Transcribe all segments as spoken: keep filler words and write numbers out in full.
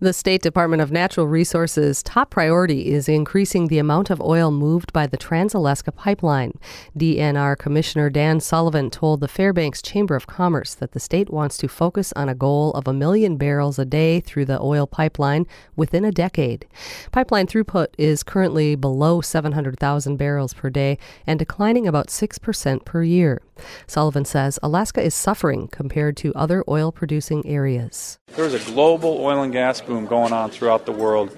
The State Department of Natural Resources' top priority is increasing the amount of oil moved by the Trans-Alaska Pipeline. D N R Commissioner Dan Sullivan told the Fairbanks Chamber of Commerce that the state wants to focus on a goal of a million barrels a day through the oil pipeline within a decade. Pipeline throughput is currently below seven hundred thousand barrels per day and declining about six percent per year. Sullivan says Alaska is suffering compared to other oil-producing areas. There's a global oil and gas boom going on throughout the world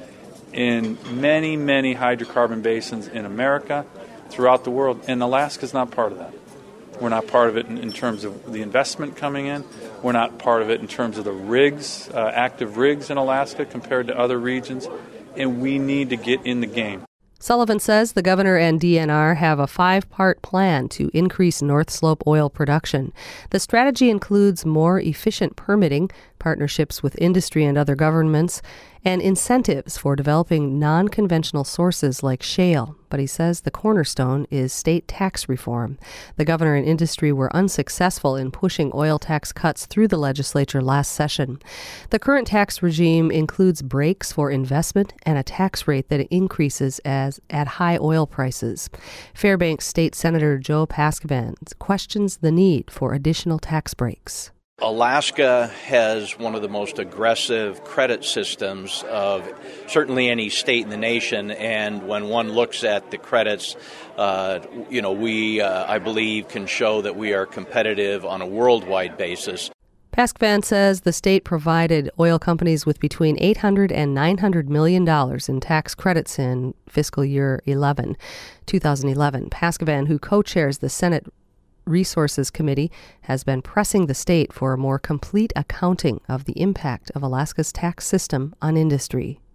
in many, many hydrocarbon basins in America, throughout the world, and Alaska's not part of that. We're not part of it in, in terms of the investment coming in. We're not part of it in terms of the rigs, uh, active rigs in Alaska compared to other regions, and we need to get in the game. Sullivan says the governor and D N R have a five-part plan to increase North Slope oil production. The strategy includes more efficient permitting, partnerships with industry and other governments, and incentives for developing non-conventional sources like shale. But he says the cornerstone is state tax reform. The governor and industry were unsuccessful in pushing oil tax cuts through the legislature last session. The current tax regime includes breaks for investment and a tax rate that increases as at high oil prices. Fairbanks State Senator Joe Paskovan questions the need for additional tax breaks. Alaska has one of the most aggressive credit systems of certainly any state in the nation, and when one looks at the credits, uh, you know, we, uh, I believe, can show that we are competitive on a worldwide basis. Paskovan says the state provided oil companies with between eight hundred and nine hundred million dollars in tax credits in fiscal year eleven, two thousand eleven. Paskovan, who co-chairs the Senate Resources Committee, has been pressing the state for a more complete accounting of the impact of Alaska's tax system on industry.